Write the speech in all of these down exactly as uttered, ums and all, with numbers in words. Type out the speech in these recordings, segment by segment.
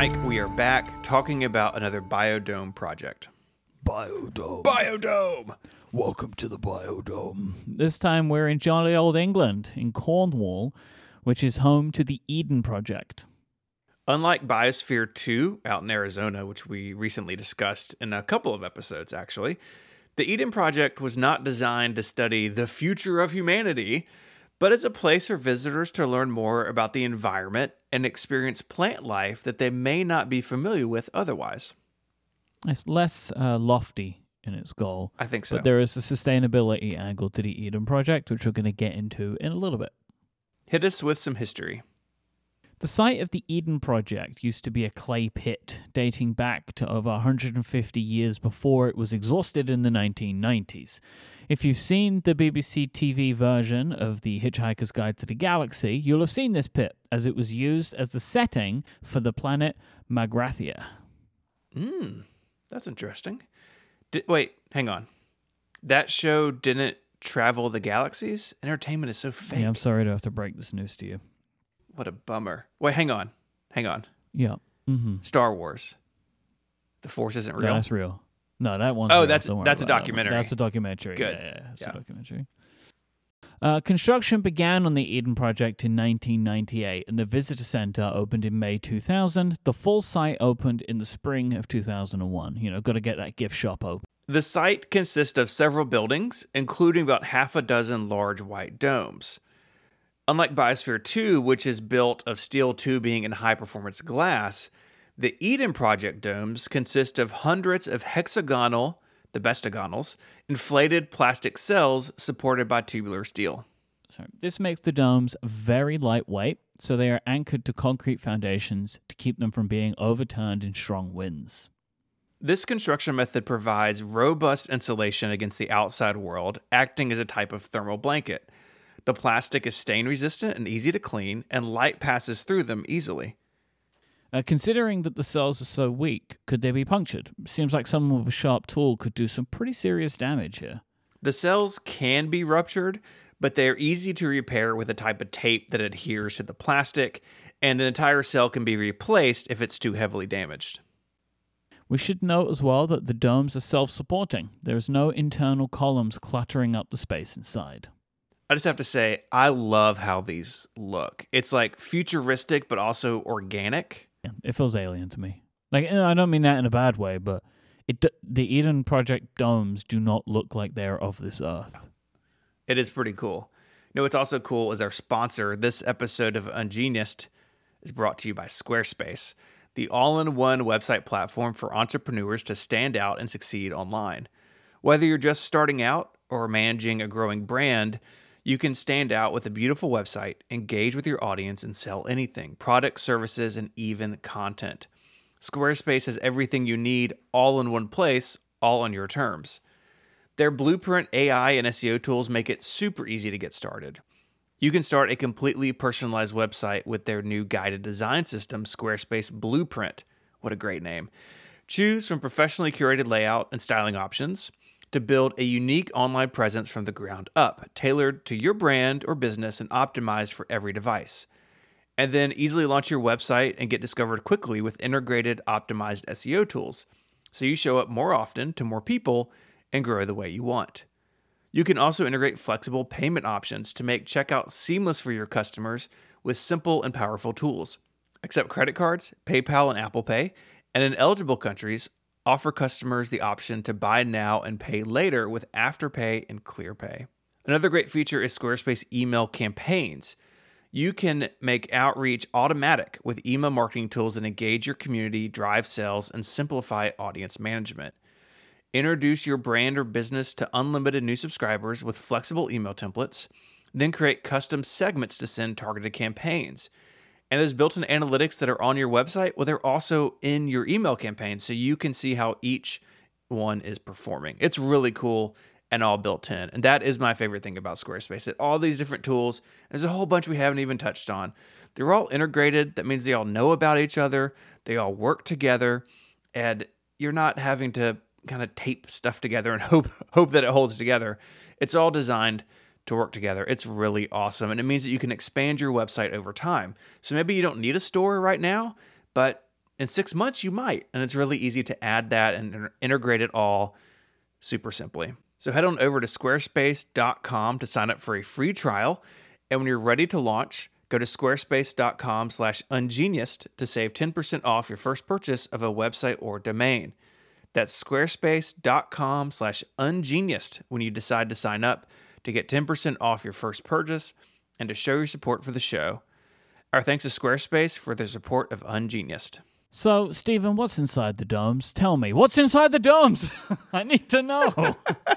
Mike. We are back talking about another Biodome project. Biodome. Biodome! Welcome to the Biodome. This time we're in jolly old England, in Cornwall, which is home to the Eden Project. Unlike Biosphere two out in Arizona, which we recently discussed in a couple of episodes, actually, the Eden Project was not designed to study the future of humanity, but as a place for visitors to learn more about the environment and experience plant life that they may not be familiar with otherwise. It's less uh, lofty in its goal. I think so. But there is a sustainability angle to the Eden Project, which we're going to get into in a little bit. Hit us with some history. The site of the Eden Project used to be a clay pit dating back to over one hundred fifty years before it was exhausted in the nineteen nineties. If you've seen the B B C T V version of The Hitchhiker's Guide to the Galaxy, you'll have seen this pit as it was used as the setting for the planet Magrathea. Hmm, that's interesting. Did, wait, hang on. That show didn't travel the galaxies? Entertainment is so fake. Yeah, I'm sorry to have to break this news to you. What a bummer. Wait, hang on. Hang on. Yeah. Mm-hmm. Star Wars. The Force isn't real? No, that's real. No, that one's Oh, real. that's Don't worry that's a about that one. documentary. That's a documentary. Good. Yeah, yeah, it's Yeah. a documentary. Uh, construction began on the Eden Project in nineteen ninety-eight, and the visitor center opened in May two thousand. The full site opened in the spring of two thousand one. You know, got to get that gift shop open. The site consists of several buildings, including about half a dozen large white domes. Unlike Biosphere two, which is built of steel tubing and high-performance glass, the Eden Project domes consist of hundreds of hexagonal, the bestagonals, inflated plastic cells supported by tubular steel. So this makes the domes very lightweight, so they are anchored to concrete foundations to keep them from being overturned in strong winds. This construction method provides robust insulation against the outside world, acting as a type of thermal blanket. The plastic is stain-resistant and easy to clean, and light passes through them easily. Uh, considering that the cells are so weak, could they be punctured? Seems like someone with a sharp tool could do some pretty serious damage here. The cells can be ruptured, but they are easy to repair with a type of tape that adheres to the plastic, and an entire cell can be replaced if it's too heavily damaged. We should note as well that the domes are self-supporting. There's no internal columns cluttering up the space inside. I just have to say, I love how these look. It's like futuristic, but also organic. Yeah, it feels alien to me. Like, I don't mean that in a bad way, but it the Eden Project domes do not look like they're of this earth. It is pretty cool. You know what's also cool is our sponsor. This episode of Ungeniused is brought to you by Squarespace, the all-in-one website platform for entrepreneurs to stand out and succeed online. Whether you're just starting out or managing a growing brand, you can stand out with a beautiful website, engage with your audience, and sell anything, products, services, and even content. Squarespace has everything you need all in one place, all on your terms. Their Blueprint A I and S E O tools make it super easy to get started. You can start a completely personalized website with their new guided design system, Squarespace Blueprint. What a great name. Choose from professionally curated layout and styling options to build a unique online presence from the ground up, tailored to your brand or business and optimized for every device. And then easily launch your website and get discovered quickly with integrated, optimized S E O tools, so you show up more often to more people and grow the way you want. You can also integrate flexible payment options to make checkout seamless for your customers with simple and powerful tools. Accept credit cards, PayPal, and Apple Pay, and in eligible countries, offer customers the option to buy now and pay later with Afterpay and ClearPay. Another great feature is Squarespace email campaigns. You can make outreach automatic with email marketing tools that engage your community, drive sales, and simplify audience management. Introduce your brand or business to unlimited new subscribers with flexible email templates, then create custom segments to send targeted campaigns. And there's built-in analytics that are on your website, well, they're also in your email campaign, so you can see how each one is performing. It's really cool and all built in. And that is my favorite thing about Squarespace, that all these different tools, there's a whole bunch we haven't even touched on. They're all integrated. That means they all know about each other. They all work together, and you're not having to kind of tape stuff together and hope hope that it holds together. It's all designed to work together. It's really awesome. And it means that you can expand your website over time. So maybe you don't need a store right now, but In six months, you might, and it's really easy to add that and integrate it all super simply. So head on over to squarespace dot com to sign up for a free trial, and when you're ready to launch, go to squarespace dot com slash ungeniused to save ten percent off your first purchase of a website or domain. That's squarespace dot com slash ungeniused when you decide to sign up to get ten percent off your first purchase and to show your support for the show. Our thanks to Squarespace for their support of Ungeniused. So, Stephen, what's inside the domes? Tell me, what's inside the domes? I need to know.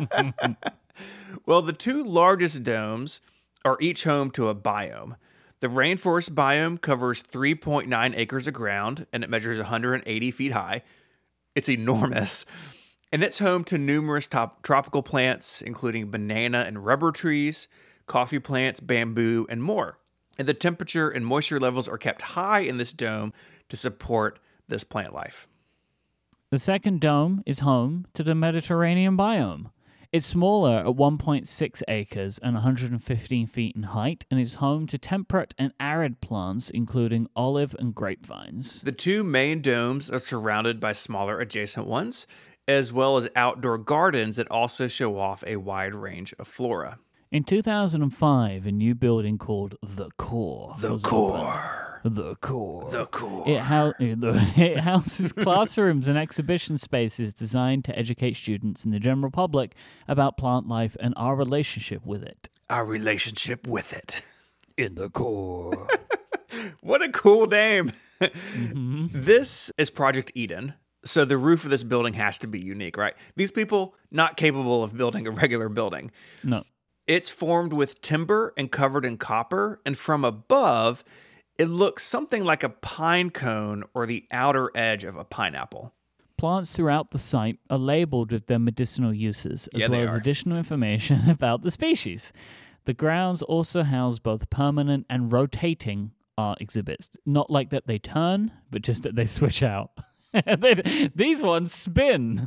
Well, the two largest domes are each home to a biome. The rainforest biome covers three point nine acres of ground, and it measures one hundred eighty feet high. It's enormous. And it's home to numerous top tropical plants, including banana and rubber trees, coffee plants, bamboo, and more. And the temperature and moisture levels are kept high in this dome to support this plant life. The second dome is home to the Mediterranean biome. It's smaller at one point six acres and one hundred fifteen feet in height, and is home to temperate and arid plants, including olive and grapevines. The two main domes are surrounded by smaller adjacent ones, as well as outdoor gardens that also show off a wide range of flora. In two thousand five, a new building called The Core The was Core. opened. The Core. The Core. It, hou- it houses classrooms and exhibition spaces designed to educate students and the general public about plant life and our relationship with it. Our relationship with it. In the core. What a cool name. Mm-hmm. This is Project Eden. So the roof of this building has to be unique, right? These people not capable of building a regular building. No. It's formed with timber and covered in copper, and from above, it looks something like a pine cone or the outer edge of a pineapple. Plants throughout the site are labeled with their medicinal uses, as Yeah, well they as are. additional information about the species. The grounds also house both permanent and rotating art exhibits. Not like that they turn, but just that they switch out. They- These ones spin.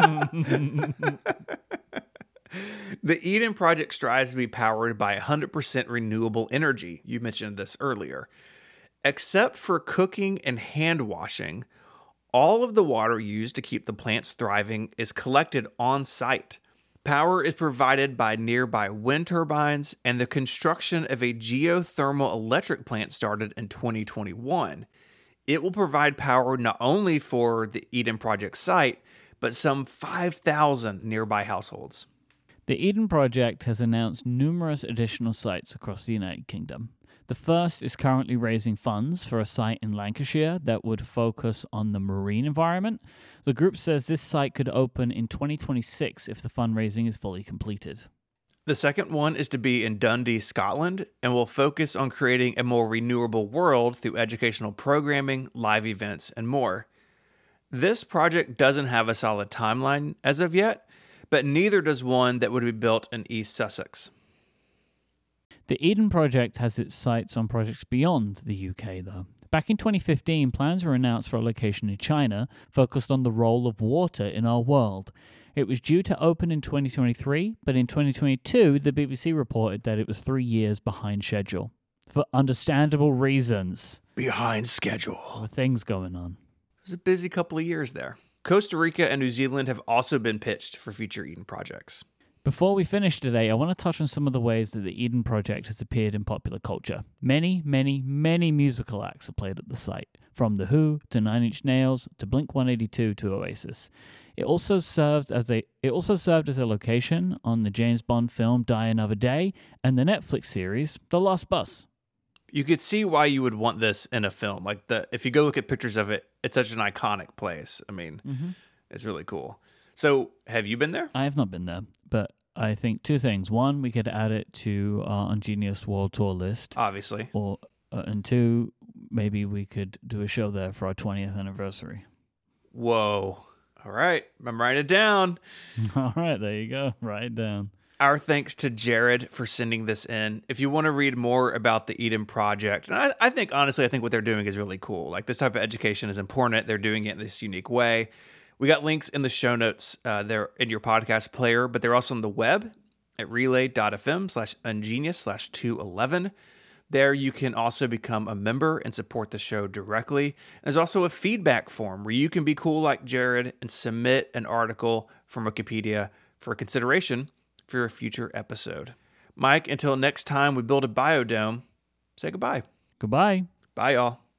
The Eden Project strives to be powered by one hundred percent renewable energy. You mentioned this earlier. Except for cooking and hand washing, all of the water used to keep the plants thriving is collected on site. Power is provided by nearby wind turbines, and the construction of a geothermal electric plant started in twenty twenty-one. It will provide power not only for the Eden Project site, but some five thousand nearby households. The Eden Project has announced numerous additional sites across the United Kingdom. The first is currently raising funds for a site in Lancashire that would focus on the marine environment. The group says this site could open in twenty twenty-six if the fundraising is fully completed. The second one is to be in Dundee, Scotland, and will focus on creating a more renewable world through educational programming, live events, and more. This project doesn't have a solid timeline as of yet, but neither does one that would be built in East Sussex. The Eden Project has its sights on projects beyond the U K, though. Back in twenty fifteen, plans were announced for a location in China focused on the role of water in our world. It was due to open in twenty twenty-three, but in twenty twenty-two, the B B C reported that it was three years behind schedule. For understandable reasons. Behind There schedule. were things going on. It was a busy couple of years there. Costa Rica and New Zealand have also been pitched for future Eden projects. Before we finish today, I want to touch on some of the ways that the Eden Project has appeared in popular culture. Many, many, many musical acts are played at the site, from The Who to Nine Inch Nails to Blink one eighty-two to Oasis. It also served as a it also served as a location on the James Bond film Die Another Day and the Netflix series The Last Bus. You could see why you would want this in a film. Like the if you go look at pictures of it, it's such an iconic place. I mean, Mm-hmm. it's really cool. So, have you been there? I have not been there, but I think two things. One, we could add it to our Ungenius World Tour list. Obviously. Or uh, and two, maybe we could do a show there for our twentieth anniversary. Whoa. All right. I'm writing it down. All right, there you go. Write it down. Our thanks to Jared for sending this in. If you want to read more about the Eden Project, and I, I think, honestly, I think what they're doing is really cool. Like, this type of education is important. They're doing it in this unique way. We got links in the show notes. Uh, they're in your podcast player, but they're also on the web at relay.fm slash ungenius slash 211. There you can also become a member and support the show directly. There's also a feedback form where you can be cool like Jared and submit an article from Wikipedia for consideration for a future episode. Mike, until next time we build a biodome, say goodbye. Goodbye. Bye, y'all.